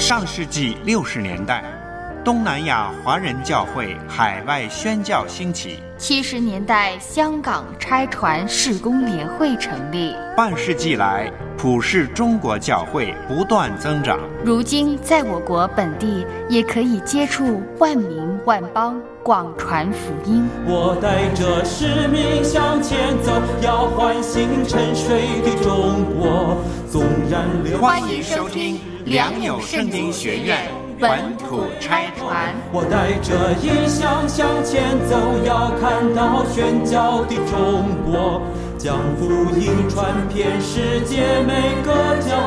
上世纪60年代，东南亚华人教会海外宣教兴起。 70年代，香港差传事工联会成立。 半世纪来，普世中国教会不断增长。 如今，在我国本地也可以接触万民万邦，广传福音。 我带着使命向前走，要唤醒沉睡的中国。纵然流欢迎收听良友圣经学院本土差传。 我带着异象向前走，要看到宣教的中国，将福音传遍世界每个角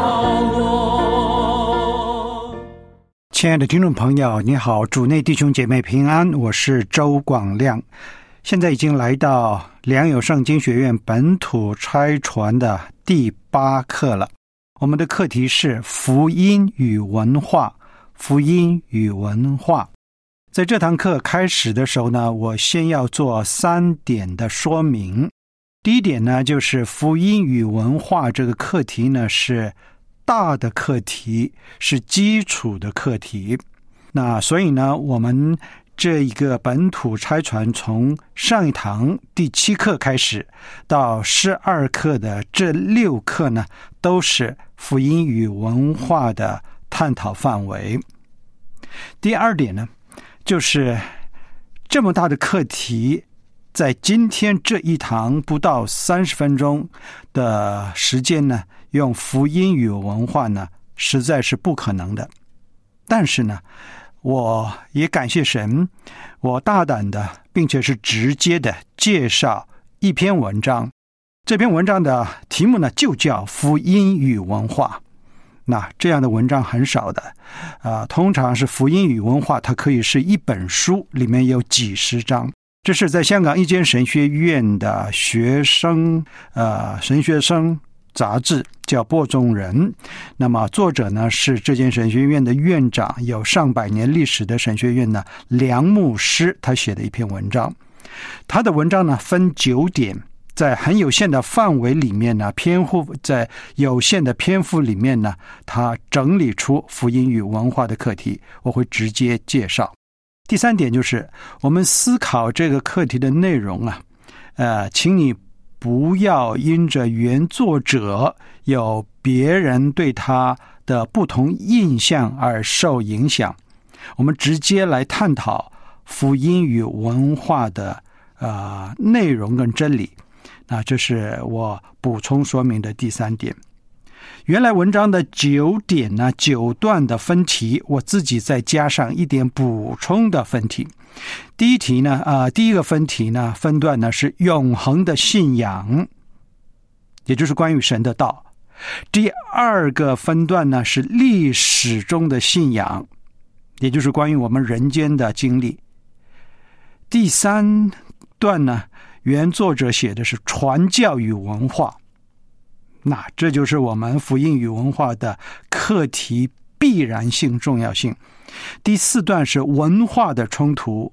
落。 亲爱的听众朋友，你好，主内弟兄姐妹平安，我是周广亮。现在已经来到良友圣经学院本土差传的第8课了。我们的课题是福音与文化。福音与文化，在这堂课开始的时候呢，我先要做3点的说明。第一点呢，就是福音与文化这个课题呢是大的课题，是基础的课题。那所以呢，我们这一个本土差传从上一堂第7课开始到12课的这6课呢，都是福音与文化的探讨范围。第二点呢，就是这么大的课题，在今天这一堂不到30分钟的时间呢，用福音与文化呢，实在是不可能的。但是呢，我也感谢神，我大胆的并且是直接的介绍一篇文章。这篇文章的题目呢，就叫福音与文化。那这样的文章很少的，通常是福音与文化，它可以是一本书，里面有几十章。这是在香港一间神学院的学生，神学生杂志，叫播种人。那么作者呢，是这间神学院的院长，有上百年历史的神学院呢梁牧师，他写的一篇文章。他的文章呢分9点。在很有限的范围里面呢，在有限的篇幅里面呢，他整理出福音与文化的课题，我会直接介绍。第3点就是我们思考这个课题的内容啊，请你不要因着原作者有别人对他的不同印象而受影响。我们直接来探讨福音与文化的内容跟真理。那这是我补充说明的第3点。原来文章的9点呢，9段的分题，我自己再加上一点补充的分题。第一题呢，第一个分题呢，分段呢是永恒的信仰，也就是关于神的道。第2个分段呢是历史中的信仰，也就是关于我们人间的经历。第3段呢，原作者写的是传教与文化，那这就是我们福音与文化的课题必然性、重要性。第4段是文化的冲突，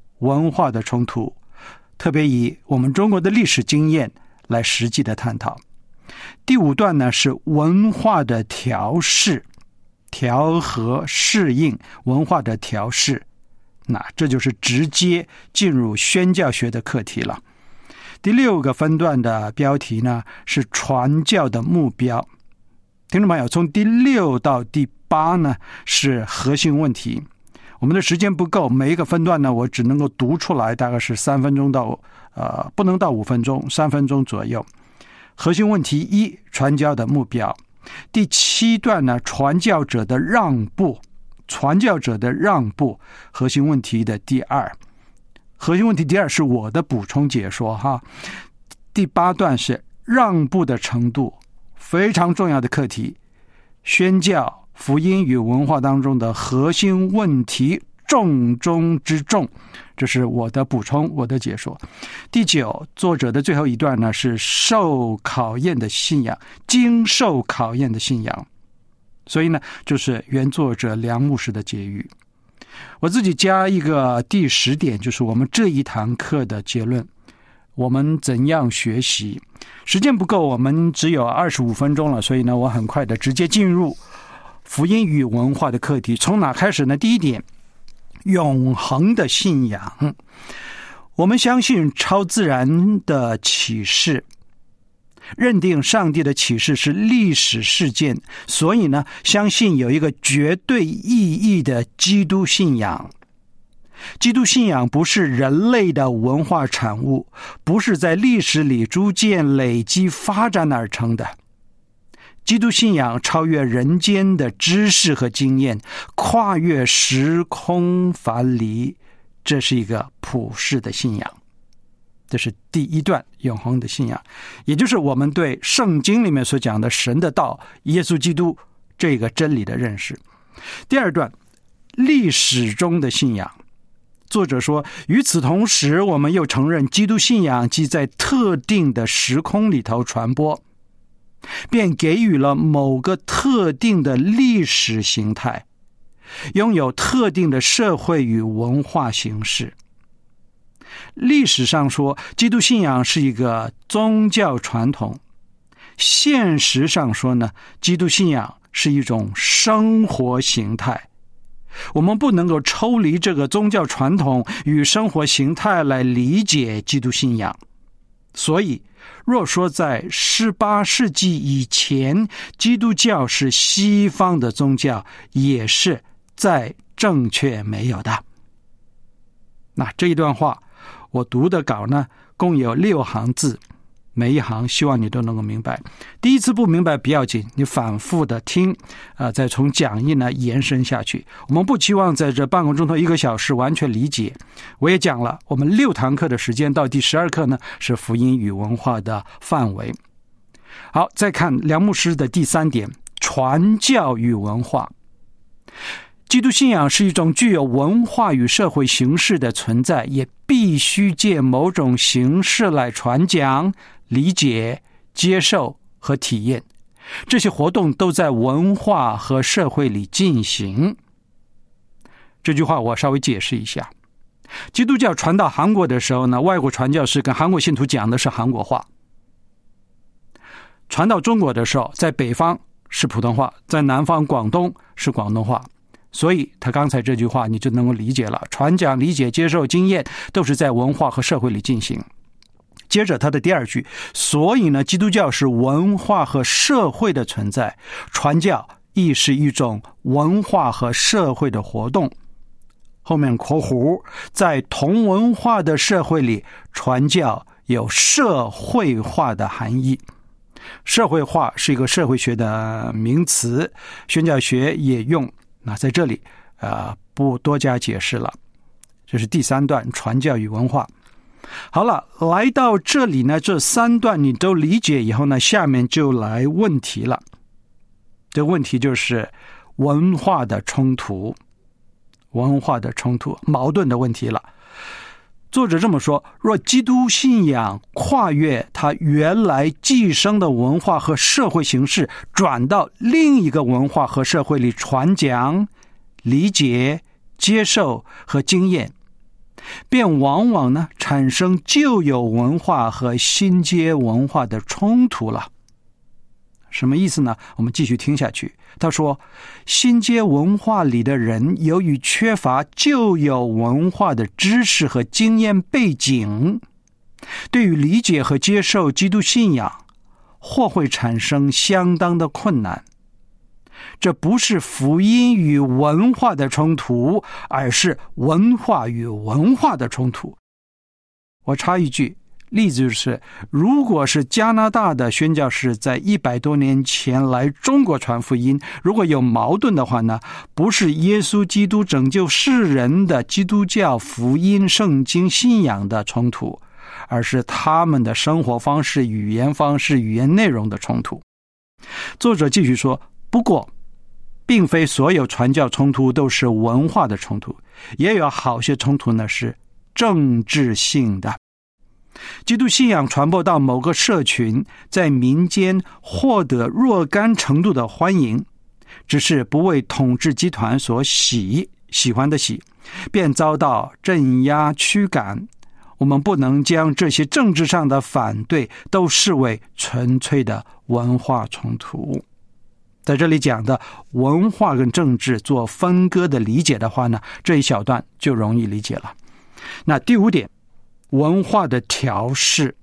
特别以我们中国的历史经验来实际的探讨。第5段呢是文化的调试、调和、适应，文化的调试。那这就是直接进入宣教学的课题了。第6个分段的标题呢是传教的目标。听众朋友，从第6到第8呢是核心问题。我们的时间不够，每一个分段呢我只能够读出来，大概是3分钟到不能到5分钟，3分钟左右。核心问题1，传教的目标。第7段呢，传教者的让步，核心问题的第2。核心问题第2是我的补充解说哈。第8段是让步的程度，非常重要的课题，宣教、福音与文化当中的核心问题，重中之重，这是我的补充，我的解说。第9，作者的最后一段呢是受考验的信仰，经受考验的信仰。所以呢，就是原作者梁牧师的结语。我自己加一个第10点，就是我们这一堂课的结论，我们怎样学习。时间不够，我们只有25分钟了，所以呢，我很快的直接进入福音与文化的课题。从哪开始呢？第一点，永恒的信仰。我们相信超自然的启示，认定上帝的启示是历史事件，所以呢，相信有一个绝对意义的基督信仰。基督信仰不是人类的文化产物，不是在历史里逐渐累积发展而成的。基督信仰超越人间的知识和经验，跨越时空樊篱，这是一个普世的信仰。这是第一段永恒的信仰，也就是我们对圣经里面所讲的神的道，耶稣基督这个真理的认识。第二段，历史中的信仰。作者说，与此同时，我们又承认基督信仰即在特定的时空里头传播，便给予了某个特定的历史形态，拥有特定的社会与文化形式。历史上说，基督信仰是一个宗教传统；现实上说呢，基督信仰是一种生活形态。我们不能够抽离这个宗教传统与生活形态来理解基督信仰。所以，若说在18世纪以前，基督教是西方的宗教，也是再正确没有的。那这一段话，我读的稿呢，共有6行字，每一行希望你都能够明白。第一次不明白不要紧，你反复的听，再从讲义呢延伸下去。我们不期望在这半个钟头1个小时完全理解。我也讲了，我们6堂课的时间到第12课呢是福音与文化的范围。好，再看梁牧师的第3点，传教与文化。基督信仰是一种具有文化与社会形式的存在，也必须借某种形式来传讲、理解、接受和体验。这些活动都在文化和社会里进行。这句话我稍微解释一下。基督教传到韩国的时候呢，外国传教士跟韩国信徒讲的是韩国话。传到中国的时候，在北方是普通话，在南方广东是广东话。所以他刚才这句话你就能够理解了，传讲、理解、接受、经验都是在文化和社会里进行。接着他的第2句，所以呢，基督教是文化和社会的存在，传教亦是一种文化和社会的活动。后面括弧，在同文化的社会里，传教有社会化的含义。社会化是一个社会学的名词，宣教学也用。那在这里不多加解释了。这是第3段，传教与文化。好了，来到这里呢，这3段你都理解以后呢，下面就来问题了。这个问题就是文化的冲突，矛盾的问题了。作者这么说，若基督信仰跨越它原来寄生的文化和社会形式，转到另一个文化和社会里传讲、理解、接受和经验，便往往呢产生旧有文化和新阶文化的冲突了。什么意思呢？我们继续听下去。他说，新阶文化里的人由于缺乏旧有文化的知识和经验背景，对于理解和接受基督信仰或会产生相当的困难。这不是福音与文化的冲突，而是文化与文化的冲突。我插一句，例子就是，如果是加拿大的宣教士在100多年前来中国传福音，如果有矛盾的话呢，不是耶稣基督拯救世人的基督教福音圣经信仰的冲突，而是他们的生活方式、语言方式、语言内容的冲突。作者继续说，不过并非所有传教冲突都是文化的冲突，也有好些冲突呢是政治性的。基督信仰传播到某个社群，在民间获得若干程度的欢迎，只是不为统治集团所喜欢的喜，便遭到镇压驱赶。我们不能将这些政治上的反对都视为纯粹的文化冲突。 在这里讲的文化跟政治做分割的理解的话呢，这一小段就容易理解了。那第5点，文化的调试，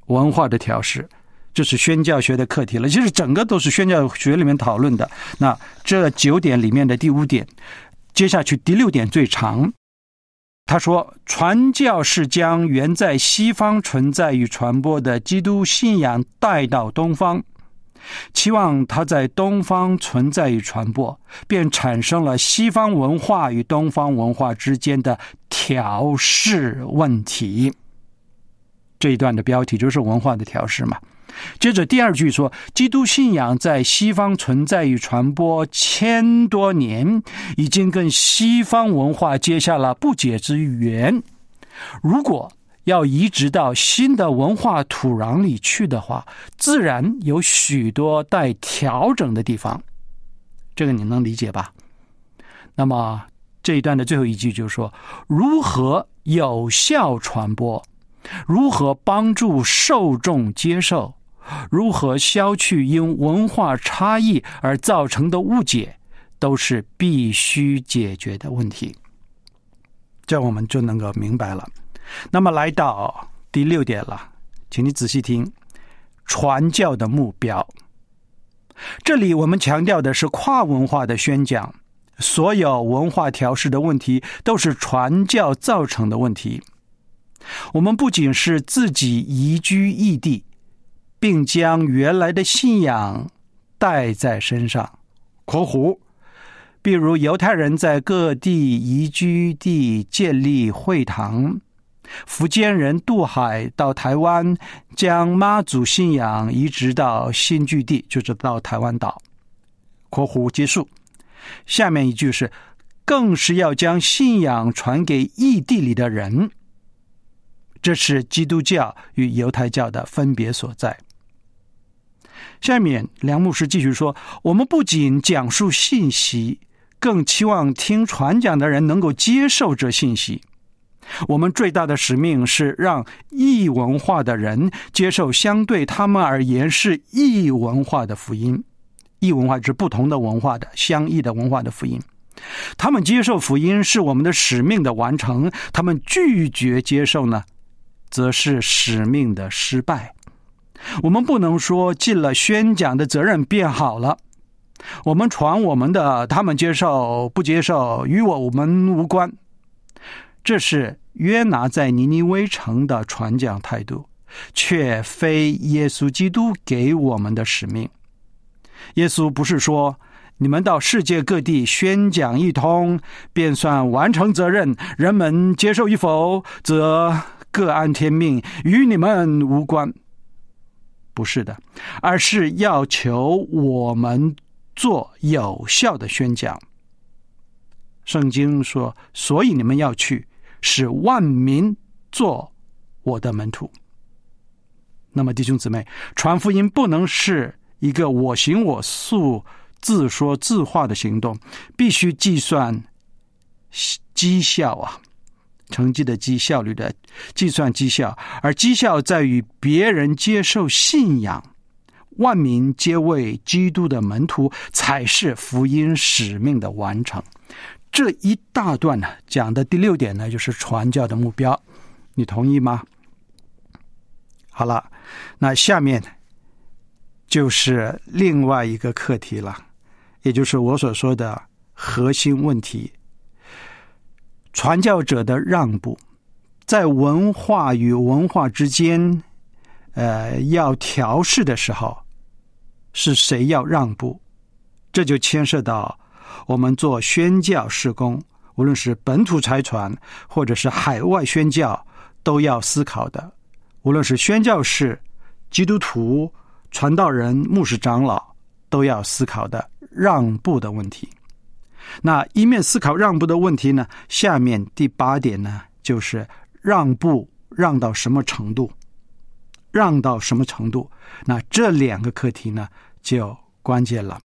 这是宣教学的课题了，其实整个都是宣教学里面讨论的。那这9点里面的第5点，接下去第6点最长。他说，传教是将原在西方存在与传播的基督信仰带到东方，期望它在东方存在与传播，便产生了西方文化与东方文化之间的调试问题。这一段的标题就是文化的调试嘛。接着第2句说，基督信仰在西方存在与传播1000多年，已经跟西方文化结下了不解之缘。如果要移植到新的文化土壤里去的话，自然有许多待调整的地方。这个你能理解吧？那么这一段的最后一句就是说，如何有效传播，如何帮助受众接受，如何消去因文化差异而造成的误解，都是必须解决的问题。这我们就能够明白了。那么来到第6点了，请你仔细听，传教的目标。这里我们强调的是跨文化的宣讲，所有文化调试的问题都是传教造成的问题。我们不仅是自己移居异地，并将原来的信仰带在身上（括弧）比如犹太人在各地移居地建立会堂，福建人渡海到台湾，将妈祖信仰移植到新居地，就是到台湾岛（括弧结束）。下面一句是，更是要将信仰传给异地里的人。这是基督教与犹太教的分别所在。下面梁牧师继续说，我们不仅讲述信息，更期望听传讲的人能够接受这信息。我们最大的使命是让异文化的人接受相对他们而言是异文化的福音。异文化是不同的文化的相异的文化的福音。他们接受福音是我们的使命的完成，他们拒绝接受呢，则是使命的失败。我们不能说尽了宣讲的责任便好了，我们传我们的，他们接受不接受与我们无关。这是约拿在尼尼微城的传讲态度，却非耶稣基督给我们的使命。耶稣不是说，你们到世界各地宣讲一通，便算完成责任，人们接受与否，则各安天命，与你们无关。不是的，而是要求我们做有效的宣讲。圣经说，所以你们要去，使万民做我的门徒。那么弟兄姊妹，传福音不能是一个我行我素、自说自话的行动，必须计算绩效啊，成绩的绩，效率的计算绩效，而绩效在于别人接受信仰，万民皆为基督的门徒，才是福音使命的完成。这一大段呢，讲的第6点呢，就是传教的目标，你同意吗？好了，那下面就是另外一个课题了，也就是我所说的核心问题。传教者的让步，在文化与文化之间要调试的时候，是谁要让步？这就牵涉到我们做宣教事工，无论是本土差传或者是海外宣教，都要思考的。无论是宣教士、基督徒、传道人、牧师长老，都要思考的让步的问题。那一面思考让步的问题呢，下面第8点呢，就是让步让到什么程度，让到什么程度。那这2个课题呢，就关键了。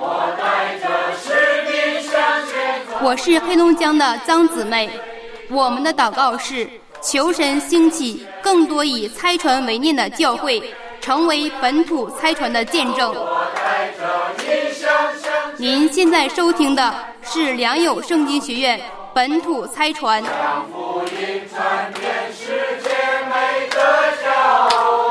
我是黑龙江的张姊妹，我们的祷告是求神兴起更多以差传为念的教会，成为本土差传的见证。我带着一生您现在收听的是良友圣经学院本土猜传。 将福音传遍世界每个角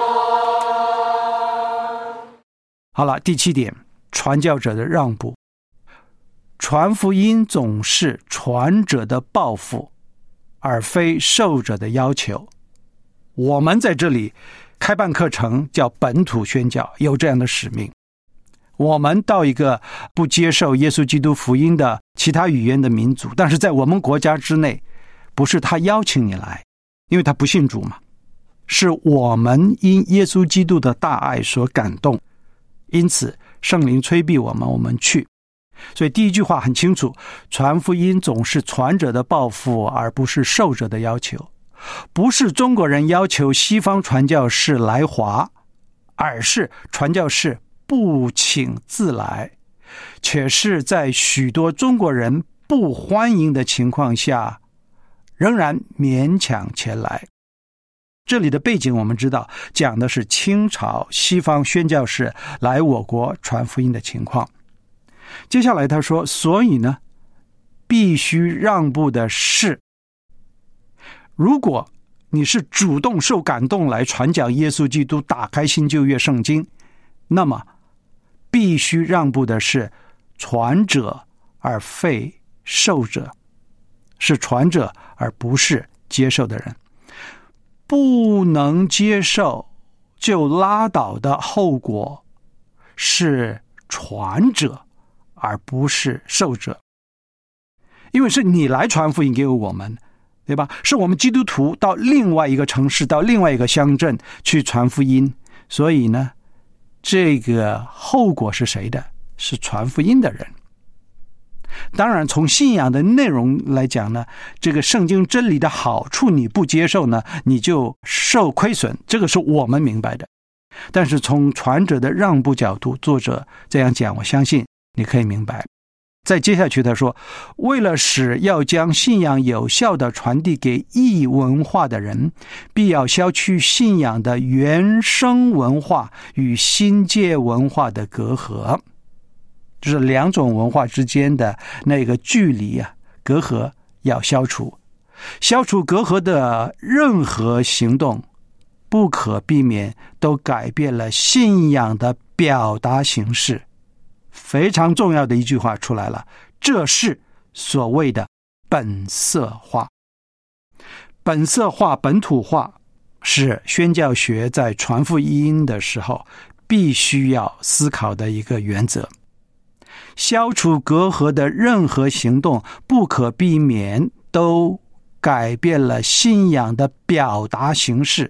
落。 好了，第7点，传教者的让步。传福音总是传者的抱负，而非受者的要求。我们在这里开办课程叫本土宣教，有这样的使命。我们到一个不接受耶稣基督福音的其他语言的民族，但是在我们国家之内，不是他邀请你来，因为他不信主嘛，是我们因耶稣基督的大爱所感动，因此圣灵催逼我们去。所以第一句话很清楚，传福音总是传者的抱负，而不是受者的要求。不是中国人要求西方传教士来华，而是传教士不请自来，却是在许多中国人不欢迎的情况下，仍然勉强前来。这里的背景我们知道，讲的是清朝西方宣教士来我国传福音的情况。接下来他说，所以呢，必须让步的是，如果你是主动受感动来传讲耶稣基督，打开新旧约圣经，那么必须让步的是传者而非受者，是传者而不是接受的人。不能接受就拉倒的后果是传者而不是受者，因为是你来传福音给我们，对吧？是我们基督徒到另外一个城市，到另外一个乡镇去传福音，所以呢，这个后果是谁的？是传福音的人。当然从信仰的内容来讲呢，这个圣经真理的好处你不接受呢，你就受亏损，这个是我们明白的。但是从传者的让步角度，作者这样讲，我相信你可以明白。再接下去他说，为了使要将信仰有效地传递给异文化的人，必要消去信仰的原生文化与新界文化的隔阂，就是两种文化之间的那个距离啊，隔阂要消除。消除隔阂的任何行动不可避免都改变了信仰的表达形式。非常重要的一句话出来了，这是所谓的本色化。本色化、本土化是宣教学在传福音的时候必须要思考的一个原则。消除隔阂的任何行动不可避免都改变了信仰的表达形式，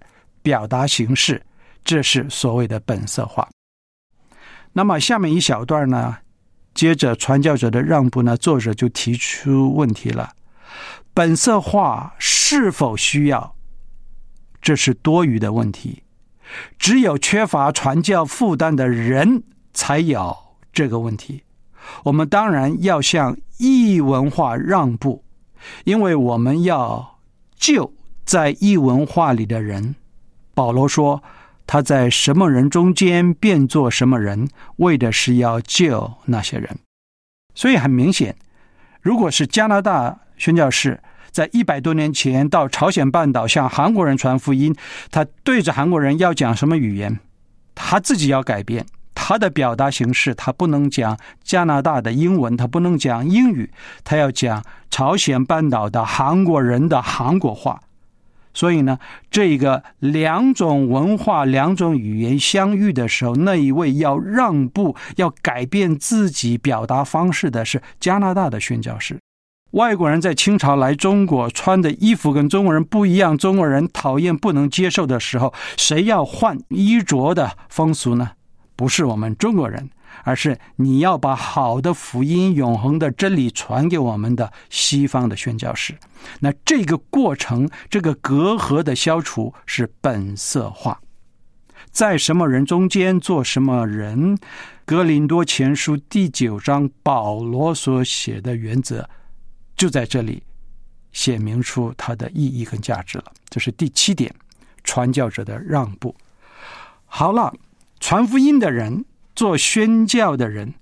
这是所谓的本色化。那么下面一小段呢，接着传教者的让步呢，作者就提出问题了。本色化是否需要？这是多余的问题。只有缺乏传教负担的人才有这个问题。我们当然要向异文化让步，因为我们要救在异文化里的人。保罗说，他在什么人中间变作什么人，为的是要救那些人。所以很明显，如果是加拿大宣教士在100多年前到朝鲜半岛向韩国人传福音，他对着韩国人要讲什么语言，他自己要改变他的表达形式，他不能讲加拿大的英文，他不能讲英语，他要讲朝鲜半岛的韩国人的韩国话。所以呢，这个两种文化、两种语言相遇的时候，那一位要让步、要改变自己表达方式的是加拿大的宣教士。外国人在清朝来中国，穿的衣服跟中国人不一样，中国人讨厌不能接受的时候，谁要换衣着的风俗呢？不是我们中国人，而是你要把好的福音、永恒的真理传给我们的西方的宣教士。那这个过程，这个隔阂的消除是本色化。在什么人中间做什么人，哥林多前书第9章保罗所写的原则就在这里显明出它的意义跟价值了。这是第7点，传教者的让步。好了，传福音的人，做宣教的人，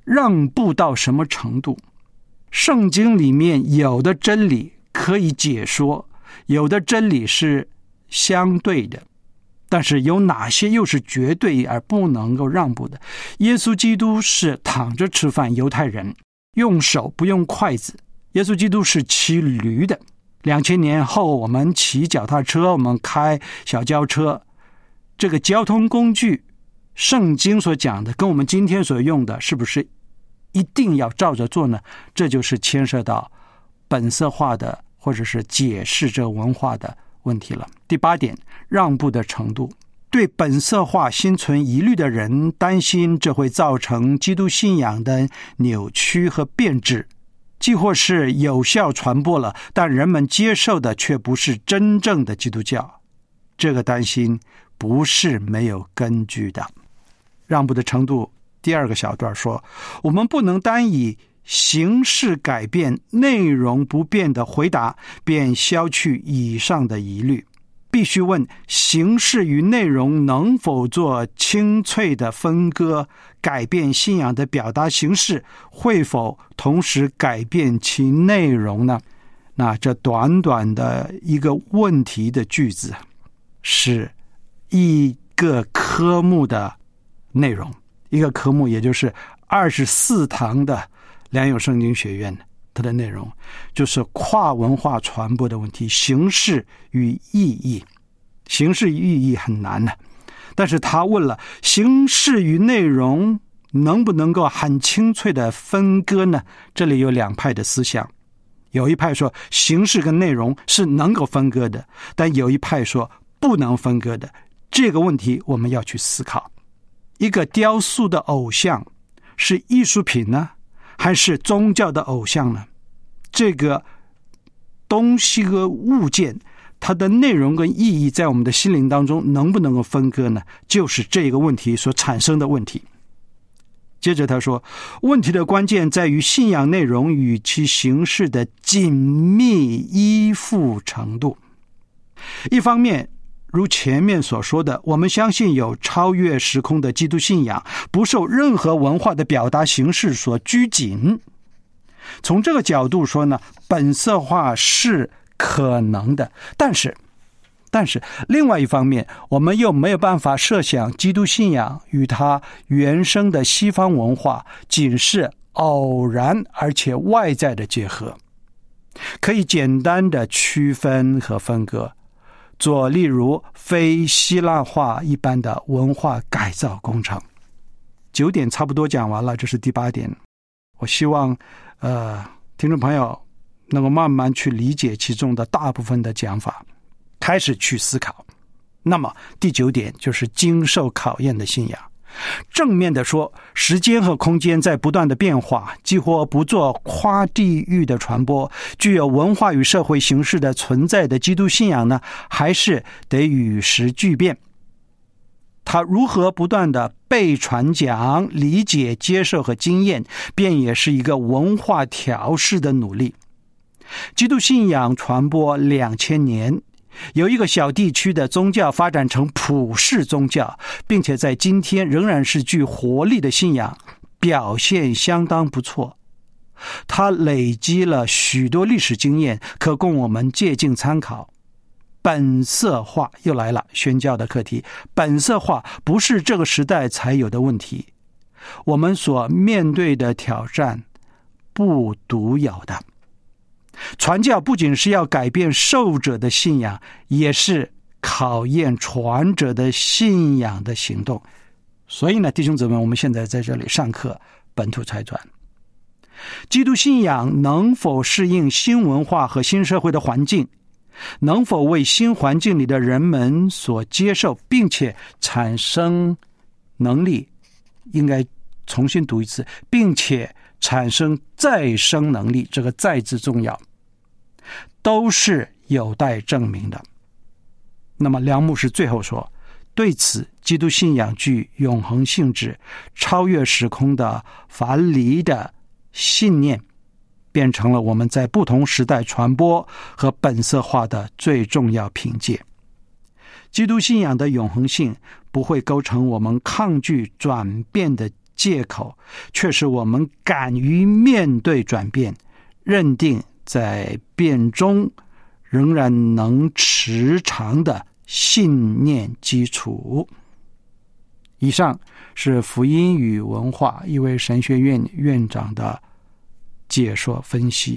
让步到什么程度？圣经里面有的真理可以解说，有的真理是相对的，但是有哪些又是绝对而不能够让步的？耶稣基督是躺着吃饭，犹太人用手不用筷子，耶稣基督是骑驴的。2000年后我们骑脚踏车，我们开小轿车，这个交通工具圣经所讲的跟我们今天所用的是不是一定要照着做呢？这就是牵涉到本色化的或者是解释这文化的问题了。第8点，让步的程度。对本色化心存疑虑的人担心这会造成基督信仰的扭曲和变质，既或是有效传播了，但人们接受的却不是真正的基督教。这个担心不是没有根据的。让步的程度，第2个小段说，我们不能单以形式改变内容不变的回答便消去以上的疑虑，必须问形式与内容能否做清脆的分割，改变信仰的表达形式会否同时改变其内容呢？那这短短的一个问题的句子是一个科目的内容，一个科目也就是24堂的良友圣经学院，它的内容就是跨文化传播的问题，形式与意义。形式与意义很难的，但是他问了形式与内容能不能够很清脆的分割呢？这里有2派的思想，有一派说形式跟内容是能够分割的，但有一派说不能分割的。这个问题我们要去思考，一个雕塑的偶像是艺术品呢，还是宗教的偶像呢？这个东西和物件它的内容跟意义在我们的心灵当中能不能够分割呢？就是这个问题所产生的问题。接着他说，问题的关键在于信仰内容与其形式的紧密依附程度。一方面，如前面所说的，我们相信有超越时空的基督信仰，不受任何文化的表达形式所拘谨。从这个角度说呢，本色化是可能的，但是另外一方面，我们又没有办法设想基督信仰与它原生的西方文化仅是偶然而且外在的结合，可以简单的区分和分割，做例如非希腊化一般的文化改造工程。9点差不多讲完了，这是第8点。我希望听众朋友能够慢慢去理解其中的大部分的讲法，开始去思考。那么第9点就是经受考验的信仰。正面的说，时间和空间在不断的变化，几乎不做跨地域的传播，具有文化与社会形式的存在的基督信仰呢，还是得与时俱变。它如何不断的被传讲、理解、接受和经验，便也是一个文化调试的努力。基督信仰传播2000年，有一个小地区的宗教发展成普世宗教，并且在今天仍然是具活力的信仰，表现相当不错。它累积了许多历史经验，可供我们借鉴参考。本色化又来了，宣教的课题。本色化不是这个时代才有的问题，我们所面对的挑战不独有的。传教不仅是要改变受者的信仰，也是考验传者的信仰的行动。所以呢，弟兄姊妹，我们现在在这里上课，本土财传。基督信仰能否适应新文化和新社会的环境？能否为新环境里的人们所接受，并且产生能力？应该重新读一次，并且产生再生能力，这个再字重要，都是有待证明的。那么梁牧师最后说，对此基督信仰具永恒性质，超越时空的樊篱的信念，变成了我们在不同时代传播和本色化的最重要凭借。基督信仰的永恒性不会构成我们抗拒转变的借口，却是我们敢于面对转变，认定在变中仍然能持长的信念基础。以上是福音与文化一位神学院院长的解说分析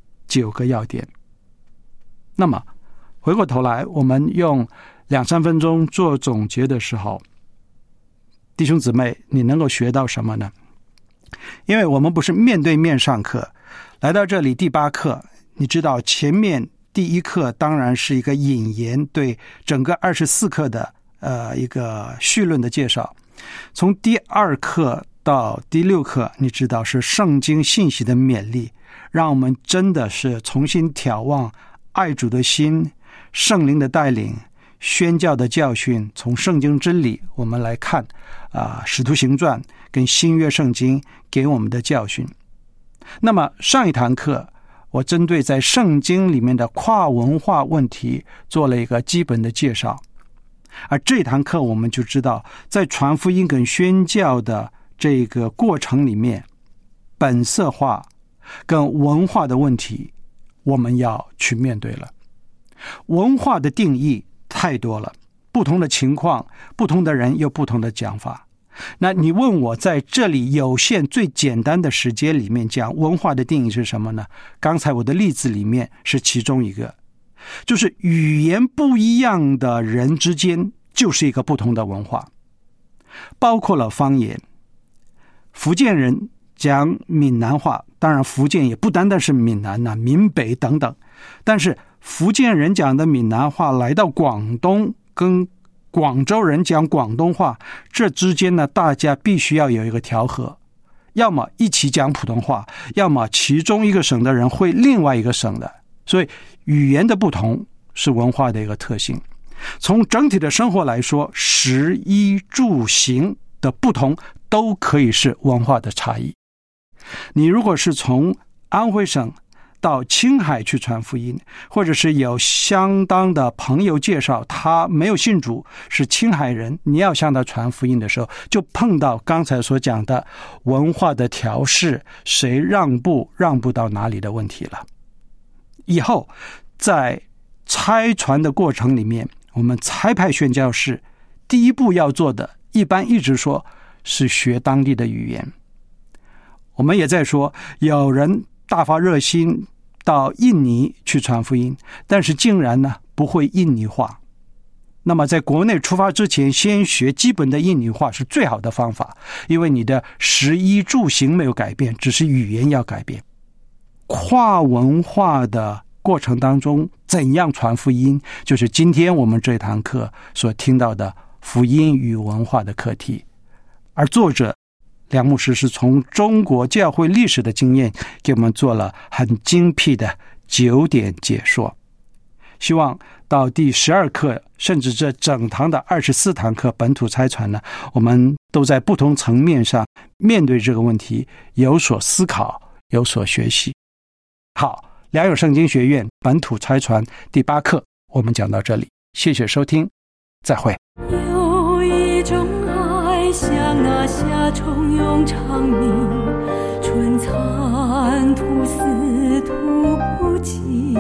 9个要点。那么回过头来，我们用2-3分钟做总结的时候，弟兄姊妹，你能够学到什么呢？因为我们不是面对面上课，来到这里第8课，你知道前面第1课当然是一个引言，对整个24课的一个绪论的介绍。从第2课到第6课，你知道是圣经信息的勉励，让我们真的是重新眺望爱主的心，圣灵的带领，宣教的教训，从圣经真理我们来看使徒行传跟新约圣经给我们的教训。那么上一堂课我针对在圣经里面的跨文化问题做了一个基本的介绍，而这堂课我们就知道，在传福音跟宣教的这个过程里面，本色化跟文化的问题我们要去面对了。文化的定义太多了，不同的情况，不同的人有不同的讲法。那你问我在这里有限最简单的时间里面讲文化的定义是什么呢？刚才我的例子里面是其中一个，就是语言不一样的人之间就是一个不同的文化，包括了方言。福建人讲闽南话，当然福建也不单单是闽南闽北等等，但是福建人讲的闽南话来到广东跟广州人讲广东话，这之间呢，大家必须要有一个调和，要么一起讲普通话，要么其中一个省的人会另外一个省的，所以语言的不同是文化的一个特性。从整体的生活来说，食衣住行的不同都可以是文化的差异。你如果是从安徽省到青海去传福音，或者是有相当的朋友介绍他没有信主是青海人，你要向他传福音的时候，就碰到刚才所讲的文化的调试，谁让步到哪里的问题了。以后在差传的过程里面，我们差派宣教士第一步要做的，一般一直说是学当地的语言。我们也在说，有人大发热心到印尼去传福音，但是竟然呢不会印尼话。那么在国内出发之前，先学基本的印尼话是最好的方法，因为你的食衣住行没有改变，只是语言要改变。跨文化的过程当中，怎样传福音，就是今天我们这堂课所听到的福音与文化的课题。而作者梁牧师是从中国教会历史的经验给我们做了很精辟的9点解说。希望到第12课甚至这整堂的24堂课本土差传呢，我们都在不同层面上面对这个问题有所思考，有所学习。好，良友圣经学院本土差传第8课我们讲到这里，谢谢收听，再会。 有一种爱像那夏虫涌长鸣，春蚕吐丝吐不尽，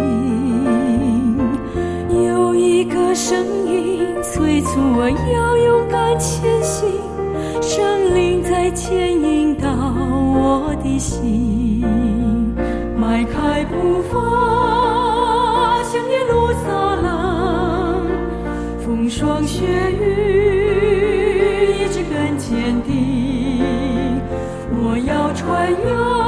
有一个声音催促我要勇敢前行，圣灵在牵引导我的心，迈开步伐向耶路撒冷，风霜雪雨一直更坚定，我要穿越